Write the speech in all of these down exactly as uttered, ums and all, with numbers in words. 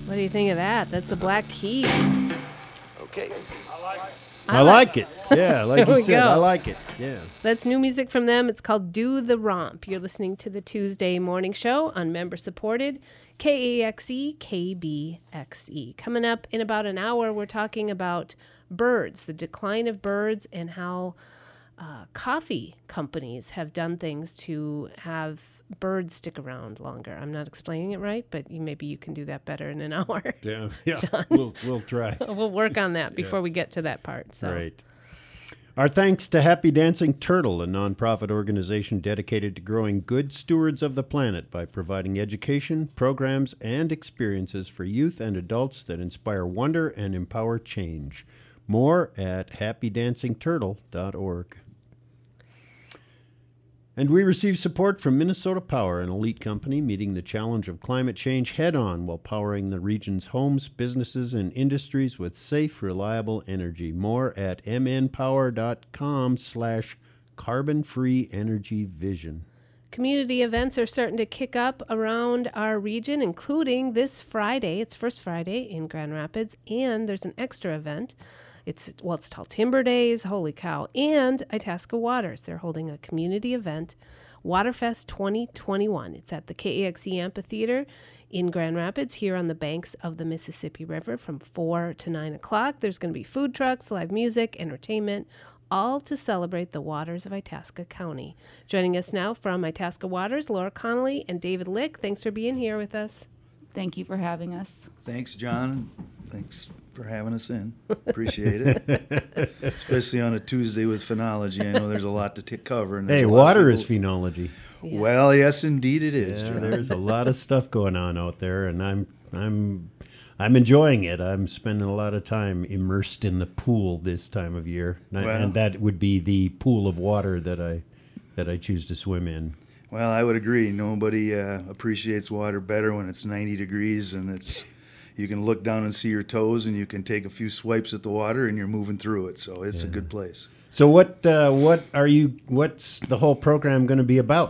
What do you think of that? That's the Black Keys. Okay. I like it. Yeah, like There you we said, go. I like it. Yeah. That's new music from them. It's called Do the Romp. You're listening to the Tuesday Morning Show on member-supported K A X E, K B X E. Coming up in about an hour, we're talking about birds, the decline of birds, and how uh, coffee companies have done things to have birds stick around longer. I'm not explaining it right, but you, maybe you can do that better in an hour. Yeah. Yeah. We'll, we'll try. We'll work on that before we get to that part. So. Right. Our thanks to Happy Dancing Turtle, a nonprofit organization dedicated to growing good stewards of the planet by providing education, programs, and experiences for youth and adults that inspire wonder and empower change. More at happy dancing turtle dot org. And we receive support from Minnesota Power, an elite company meeting the challenge of climate change head-on while powering the region's homes, businesses, and industries with safe, reliable energy. More at mnpower.com slash carbon-free energy vision. Community events are starting to kick up around our region, including this Friday. It's First Friday in Grand Rapids, and there's an extra event. It's, well, it's called Timber Days, holy cow, and Itasca Waters. They're holding a community event, Waterfest twenty twenty-one. It's at the K A X E Amphitheater in Grand Rapids, here on the banks of the Mississippi River from four to nine o'clock. There's going to be food trucks, live music, entertainment, all to celebrate the waters of Itasca County. Joining us now from Itasca Waters, Laura Connolly and David Lick. Thanks for being here with us. Thank you for having us. Thanks, John. Thanks for having us in. Appreciate it. Especially on a Tuesday with phenology. I know there's a lot to t- cover. And there's Hey, a lot of water is people- phenology. Yeah. Well, yes, indeed it is, Yeah, John. there's a lot of stuff going on out there, and I'm I'm I'm enjoying it. I'm spending a lot of time immersed in the pool this time of year, and, I- Well- and that would be the pool of water that I that I choose to swim in. Well, I would agree. Nobody uh, appreciates water better when it's ninety degrees and it's you can look down and see your toes, and you can take a few swipes at the water, and you're moving through it. So it's a good place. So what uh, what are you? What's the whole program going to be about?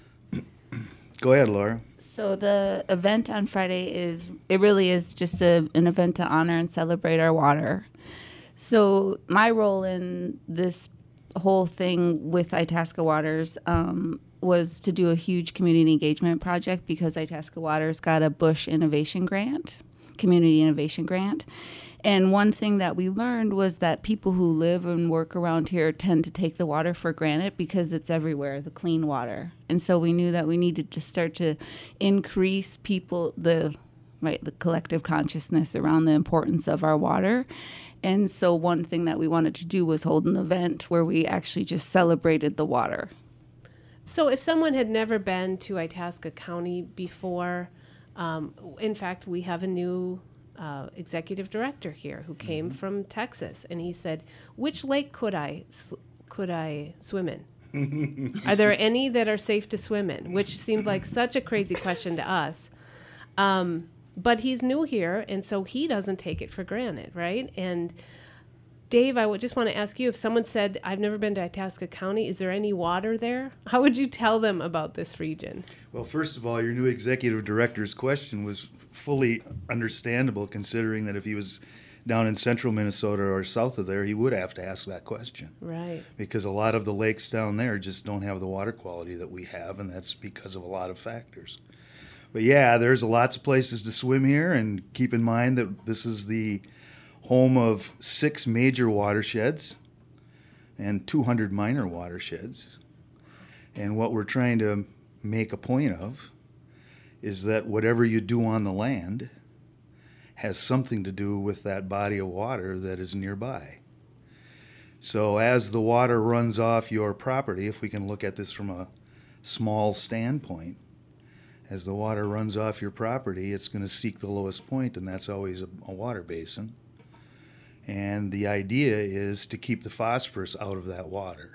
Go ahead, Laura. So the event on Friday is, it really is just a, an event to honor and celebrate our water. So my role in this whole thing with Itasca Waters um, was to do a huge community engagement project because Itasca Waters got a Bush Innovation Grant, Community Innovation Grant. And one thing that we learned was that people who live and work around here tend to take the water for granted because it's everywhere, the clean water. And so we knew that we needed to start to increase people, the right, the collective consciousness around the importance of our water. And so one thing that we wanted to do was hold an event where we actually just celebrated the water. So if someone had never been to Itasca County before, um, in fact, we have a new uh, executive director here who came mm-hmm. from Texas, and he said, which lake could I sw- could I swim in? Are there any that are safe to swim in? Which seemed like such a crazy question to us. Um, but he's new here, and so he doesn't take it for granted, right? And Dave, I would just want to ask you, if someone said, I've never been to Itasca County, is there any water there? How would you tell them about this region? Well, first of all, your new executive director's question was fully understandable, considering that if he was down in central Minnesota or south of there, he would have to ask that question. Right. Because a lot of the lakes down there just don't have the water quality that we have, and that's because of a lot of factors. But yeah, there's lots of places to swim here, and keep in mind that this is the home of six major watersheds and two hundred minor watersheds. And what we're trying to make a point of is that whatever you do on the land has something to do with that body of water that is nearby. So as the water runs off your property, if we can look at this from a small standpoint, as the water runs off your property, it's going to seek the lowest point, and that's always a, a water basin. And the idea is to keep the phosphorus out of that water.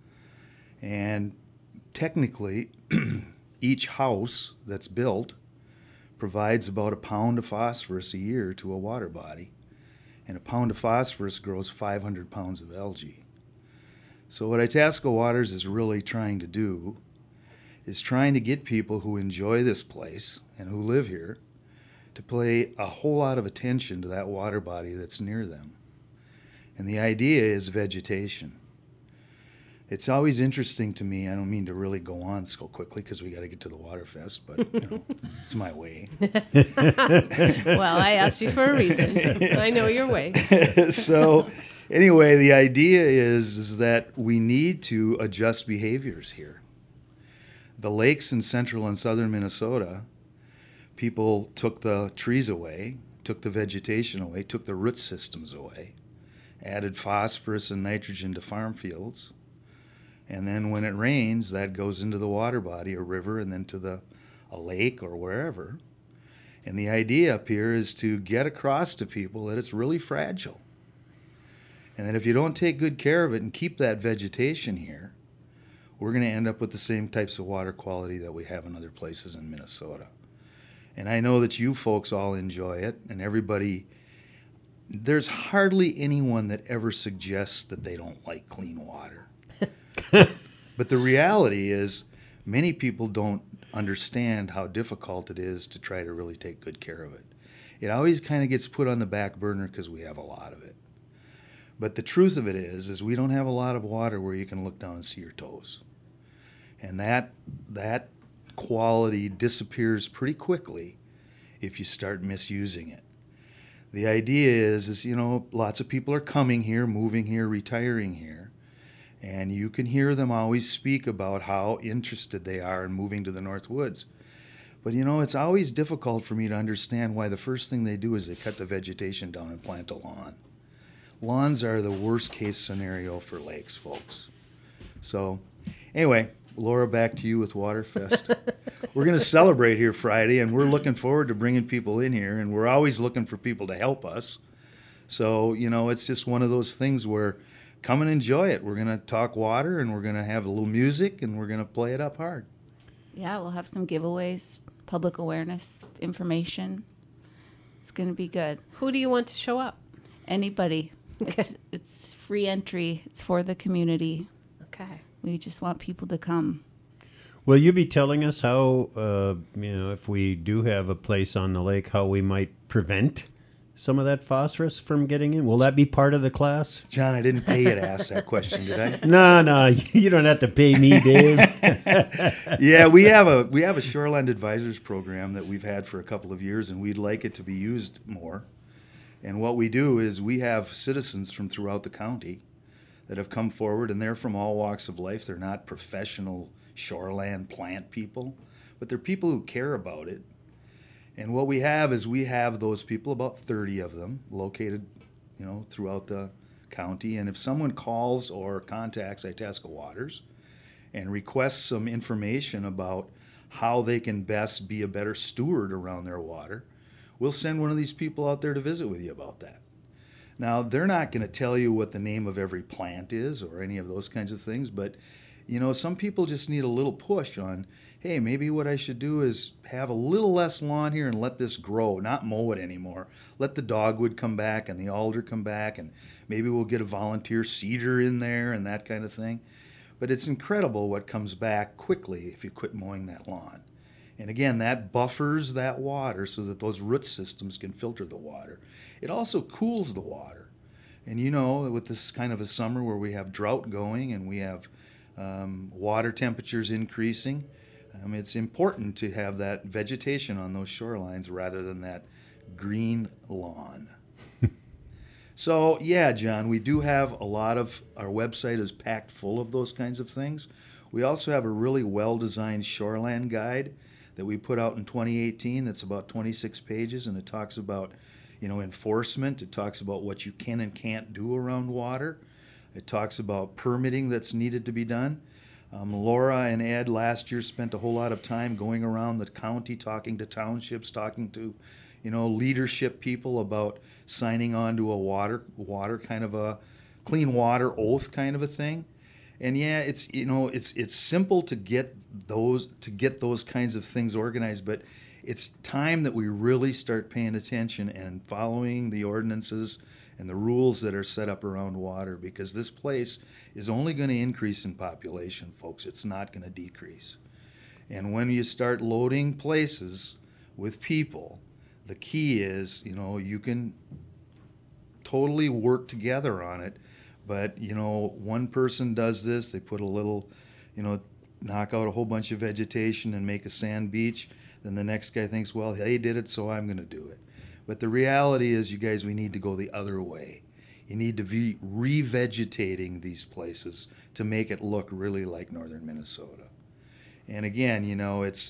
And technically, each house that's built provides about a pound of phosphorus a year to a water body. And a pound of phosphorus grows five hundred pounds of algae. So what Itasca Waters is really trying to do is trying to get people who enjoy this place and who live here to pay a whole lot of attention to that water body that's near them. And the idea is vegetation. It's always interesting to me. I don't mean to really go on so quickly because we got to get to the Waterfest, but you know, it's my way. Well, I asked you for a reason. I know your way. So anyway, the idea is, is that we need to adjust behaviors here. The lakes in central and southern Minnesota, people took the trees away, took the vegetation away, took the root systems away, added phosphorus and nitrogen to farm fields. And then when it rains, that goes into the water body, a river, and then to the a lake or wherever. And the idea up here is to get across to people that it's really fragile. And that if you don't take good care of it and keep that vegetation here, we're going to end up with the same types of water quality that we have in other places in Minnesota. And I know that you folks all enjoy it, and everybody, there's hardly anyone that ever suggests that they don't like clean water. But the reality is, many people don't understand how difficult it is to try to really take good care of it. It always kind of gets put on the back burner because we have a lot of it. But the truth of it is, is we don't have a lot of water where you can look down and see your toes. And that that quality disappears pretty quickly if you start misusing it. The idea is, is, you know, lots of people are coming here, moving here, retiring here. And you can hear them always speak about how interested they are in moving to the North Woods. But, you know, it's always difficult for me to understand why the first thing they do is they cut the vegetation down and plant a lawn. Lawns are the worst case scenario for lakes, folks. So, anyway, Laura, back to you with Waterfest. We're going to celebrate here Friday, and we're looking forward to bringing people in here, and we're always looking for people to help us. So, you know, it's just one of those things where come and enjoy it. We're going to talk water, and we're going to have a little music, and we're going to play it up hard. Yeah, we'll have some giveaways, public awareness information. It's going to be good. Who do you want to show up? Anybody. Okay. It's it's free entry. It's for the community. Okay. We just want people to come. Will you be telling us how, uh, you know, if we do have a place on the lake, how we might prevent some of that phosphorus from getting in? Will that be part of the class? John, I didn't pay you to ask that question, did I? No, no, you don't have to pay me, Dave. Yeah, we have a we have a Shoreland Advisors program that we've had for a couple of years, and we'd like it to be used more. And what we do is we have citizens from throughout the county that have come forward, and they're from all walks of life. They're not professional shoreland plant people, but they're people who care about it. And what we have is we have those people, about thirty of them, located, you know, throughout the county. And if someone calls or contacts Itasca Waters and requests some information about how they can best be a better steward around their water, we'll send one of these people out there to visit with you about that. Now, they're not going to tell you what the name of every plant is or any of those kinds of things, but, you know, some people just need a little push on, hey, maybe what I should do is have a little less lawn here and let this grow, not mow it anymore. Let the dogwood come back and the alder come back, and maybe we'll get a volunteer cedar in there and that kind of thing. But it's incredible what comes back quickly if you quit mowing that lawn. And again, that buffers that water so that those root systems can filter the water. It also cools the water. And you know, with this kind of a summer where we have drought going and we have um, water temperatures increasing, um, it's important to have that vegetation on those shorelines rather than that green lawn. So, yeah, John, we do have a lot of, our website is packed full of those kinds of things. We also have a really well-designed shoreland guide that we put out in twenty eighteen that's about twenty-six pages, and it talks about, you know, enforcement. It talks about what you can and can't do around water. It talks about permitting that's needed to be done. Um, Laura and Ed last year spent a whole lot of time going around the county talking to townships, talking to, you know, leadership people about signing on to a water, water kind of a clean water oath kind of a thing. And yeah, it's, you know, it's it's simple to get those to get those kinds of things organized, but it's time that we really start paying attention and following the ordinances and the rules that are set up around water, because this place is only going to increase in population, folks. It's not going to decrease. And when you start loading places with people the key is, you know, you can totally work together on it, but, you know, one person does this, they put a little, you know, knock out a whole bunch of vegetation and make a sand beach, then the next guy thinks, well, they did it, so I'm going to do it. But the reality is, you guys, we need to go the other way. You need to be revegetating these places to make it look really like northern Minnesota. And again, you know, it's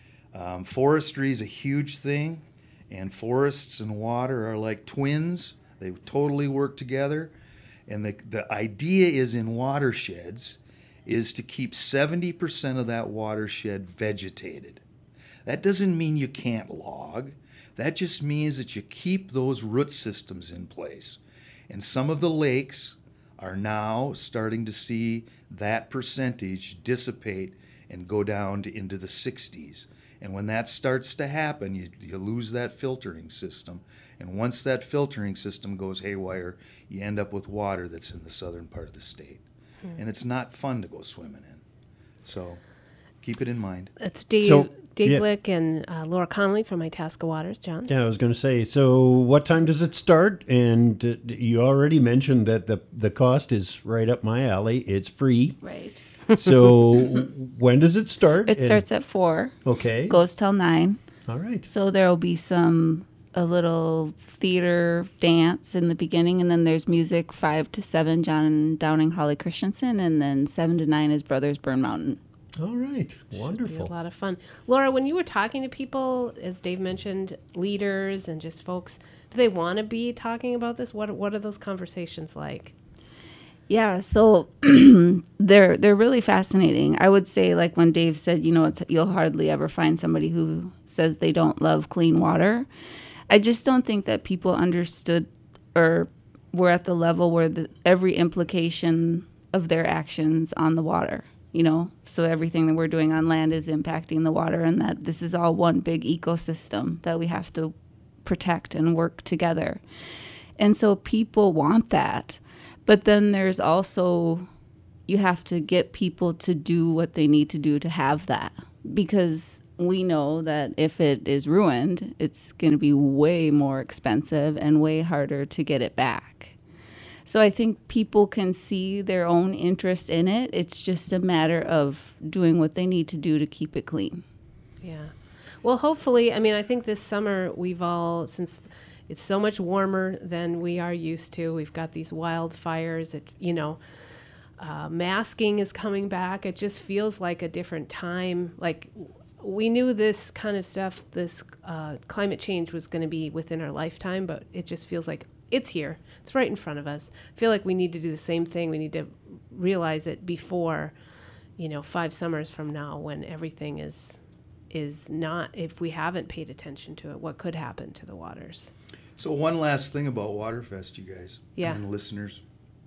um, forestry is a huge thing, and forests and water are like twins. They totally work together. And the, the idea is in watersheds is to keep seventy percent of that watershed vegetated. That doesn't mean you can't log. That just means that you keep those root systems in place. And some of the lakes are now starting to see that percentage dissipate and go down to into the sixties. And when that starts to happen, you, you lose that filtering system. And once that filtering system goes haywire, you end up with water that's in the southern part of the state. Hmm. And it's not fun to go swimming in. So keep it in mind. That's Dave So- Dave Lick and uh, Laura Connolly from Itasca Waters. John? Yeah, I was going to say, so what time does it start? And uh, you already mentioned that the, the cost is right up my alley. It's free. Right. So when does it start? It And- starts at four. Okay. Goes till nine. All right. So there will be some a little theater dance in the beginning, and then there's music five to seven. John Downing, Holly Christensen, and then seven to nine is Brothers Burn Mountain. All right. Be a Wonderful. lot of fun. Laura, when you were talking to people, as Dave mentioned, leaders and just folks, do they want to be talking about this? What What are those conversations like? Yeah, so they're they're really fascinating. I would say, like when Dave said, you know, it's, you'll hardly ever find somebody who says they don't love clean water. I just don't think that people understood or were at the level where the, every implication of their actions on the water, you know, so everything that we're doing on land is impacting the water, and that this is all one big ecosystem that we have to protect and work together. And so people want that. But then there's also, you have to get people to do what they need to do to have that. Because we know that if it is ruined, it's going to be way more expensive and way harder to get it back. So I think people can see their own interest in it. It's just a matter of doing what they need to do to keep it clean. Yeah. Well, hopefully, I mean, I think this summer we've all, since it's so much warmer than we are used to, we've got these wildfires, it, you know, uh, masking is coming back. It just feels like a different time. Like we knew this kind of stuff, this uh, climate change was going to be within our lifetime, but it just feels like it's here. It's right in front of us. I feel like we need to do the same thing. We need to realize it before, you know, five summers from now, when everything is is not, if we haven't paid attention to it, what could happen to the waters. So one last thing about Waterfest, you guys Yeah. and listeners.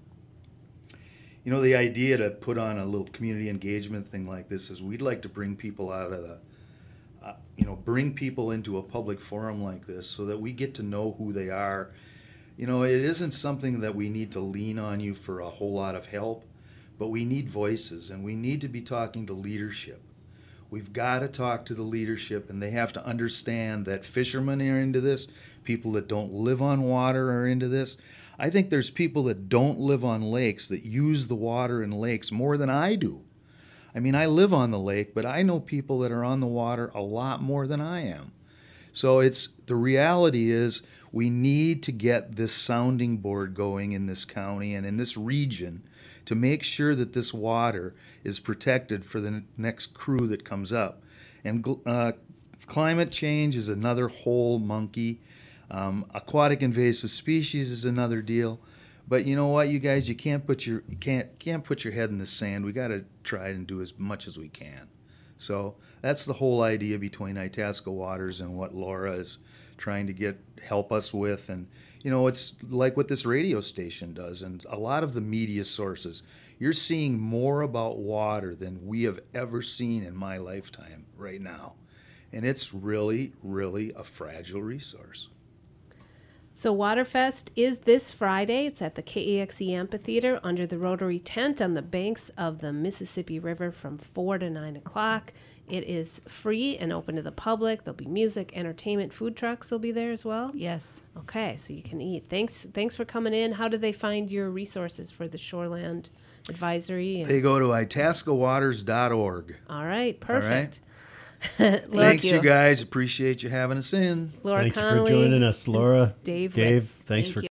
You know, the idea to put on a little community engagement thing like this is we'd like to bring people out of the, uh, you know, bring people into a public forum like this so that we get to know who they are. You know, it isn't something that we need to lean on you for a whole lot of help, but we need voices, and we need to be talking to leadership. We've got to talk to the leadership, and they have to understand that fishermen are into this, people that don't live on water are into this. I think there's people that don't live on lakes that use the water in lakes more than I do. I mean, I live on the lake, but I know people that are on the water a lot more than I am. So it's the reality is we need to get this sounding board going in this county and in this region to make sure that this water is protected for the next crew that comes up. And uh, climate change is another whole monkey. Um, aquatic invasive species is another deal. But you know what, you guys, you can't put your you can't can't put your head in the sand. We got to try and do as much as we can. So that's the whole idea between Itasca Waters and what Laura is trying to get help us with. And you know, it's like what this radio station does and a lot of the media sources. You're seeing more about water than we have ever seen in my lifetime right now. And it's really, really a fragile resource. So Waterfest is this Friday. It's at the K E X E Amphitheater under the Rotary tent on the banks of the Mississippi River from four to nine o'clock. It is free and open to the public. There'll be music, entertainment, food trucks will be there as well. Yes. Okay, so you can eat. Thanks thanks for coming in. How do they find your resources for the Shoreland Advisory? And- They go to itasca waters dot org. All right, perfect. Thanks, Thank you guys. Appreciate you having us in. Laura Thank you Connolly. for joining us, Laura. Dave. Dave, thanks Thank for you.